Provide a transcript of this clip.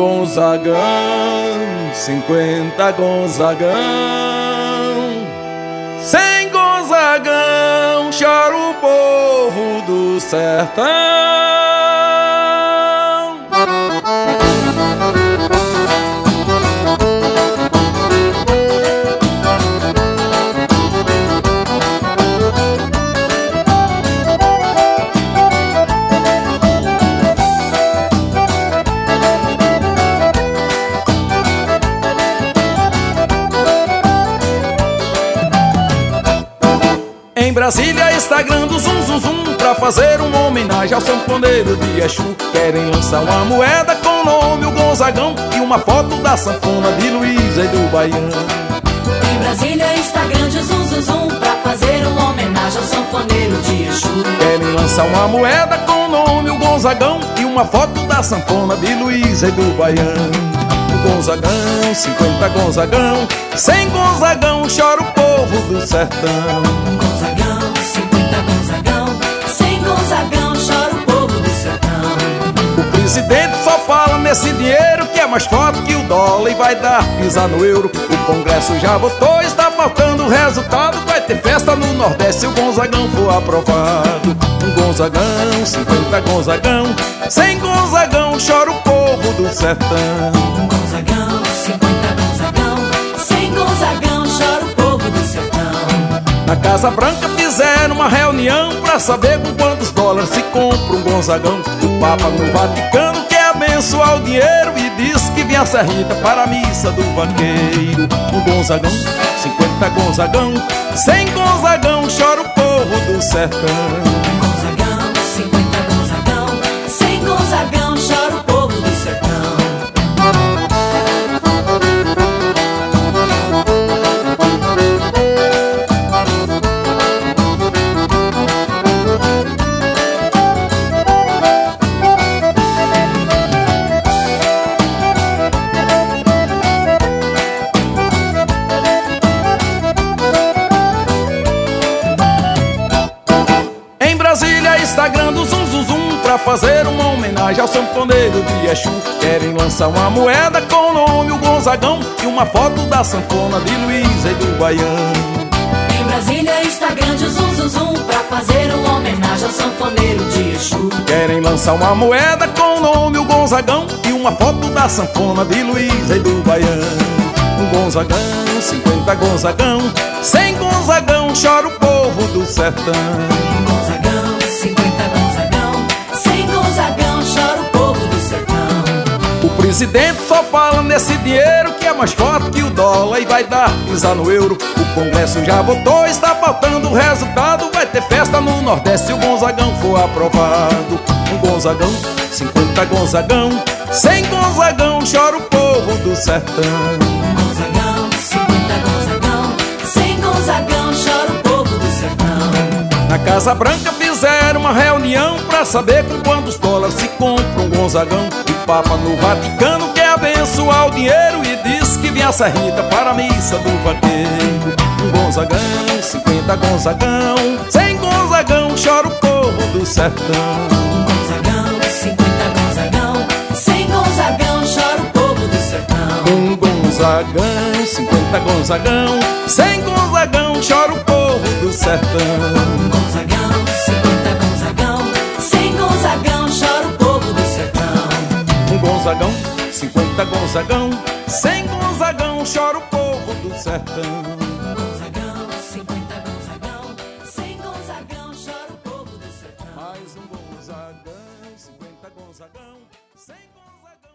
Gonzagão, 50 Gonzagão. Sem Gonzagão chora o povo do sertão. Em Brasília, Instagram do Zum Zum Zum, pra fazer uma homenagem ao sanfoneiro de Exu. Querem lançar uma moeda com o nome o Gonzagão e uma foto da sanfona de Luísa e do Baião. Em Brasília, Instagram de Zum Zum Zum, pra fazer uma homenagem ao sanfoneiro de Exu. Querem lançar uma moeda com o nome o Gonzagão e uma foto da sanfona de Luísa e do Baião. O Gonzagão, 50 Gonzagão. Sem Gonzagão chora o povo do sertão. Gonzagão, 50 Gonzagão. Sem Gonzagão chora o povo do sertão. O presidente só fala nesse dinheiro que é mais forte que o dólar e vai dar pisar no euro. O Congresso já votou, está faltando o resultado. Vai ter festa no Nordeste se o Gonzagão for aprovado. Um Gonzagão, 50 Gonzagão. Sem Gonzagão chora o povo do sertão. Gonzagão, 50 Gonzagão. Sem Gonzagão chora o povo do sertão. Na Casa Branca fizeram uma reunião pra saber com quantos dólares se compra um Gonzagão. O Papa no Vaticano quer abençoar o dinheiro e diz que vinha a serrita para a missa do vaqueiro. Um Gonzagão, 50 Gonzagão. Sem Gonzagão chora o povo do sertão. Gonzagão, 50 Gonzagão. Sem Gonzagão chora o povo do sertão. Instagram do Zum Zum Zum, pra fazer uma homenagem ao sanfoneiro de Exu. Querem lançar uma moeda com o nome o Gonzagão e uma foto da sanfona de Luísa e do Baião. Em Brasília, Instagram de Zum Zum Zum, pra fazer uma homenagem ao sanfoneiro de Exu. Querem lançar uma moeda com o nome o Gonzagão e uma foto da sanfona de Luísa e do Baião. Um Gonzagão, 50 Gonzagão. Sem Gonzagão chora o povo do sertão. Gonzagão, 50 Gonzagão. Sem Gonzagão chora o povo do sertão. O presidente só fala nesse dinheiro que é mais forte que o dólar e vai dar pisar no euro. O Congresso já votou, está faltando o resultado. Vai ter festa no Nordeste se o Gonzagão for aprovado. Um Gonzagão, 50 Gonzagão. Sem Gonzagão chora o povo do sertão. Gonzagão, 50 Gonzagão. Sem Gonzagão chora o povo do sertão. Na Casa Branca fizeram uma reunião pra saber com quantos dólares se compra um Gonzagão. O Papa no Vaticano quer abençoar o dinheiro e diz que vinha a serrita para a missa do vaqueiro. Um Gonzagão, 50 Gonzagão. Sem Gonzagão chora o povo do sertão. Gonzagão, 50 Gonzagão. Sem Gonzagão chora o povo do sertão. Um Gonzagão, 50 Gonzagão. Sem Gonzagão chora o povo do sertão. Gonzagão, 50 Gonzagão. Sem Gonzagão chora o povo do sertão. Um Gonzagão, 50 Gonzagão. Sem Gonzagão chora o povo do sertão. Gonzagão, 50 Gonzagão. Sem Gonzagão chora o povo do sertão. Mais um Gonzagão, 50 Gonzagão. Sem Gonzagão.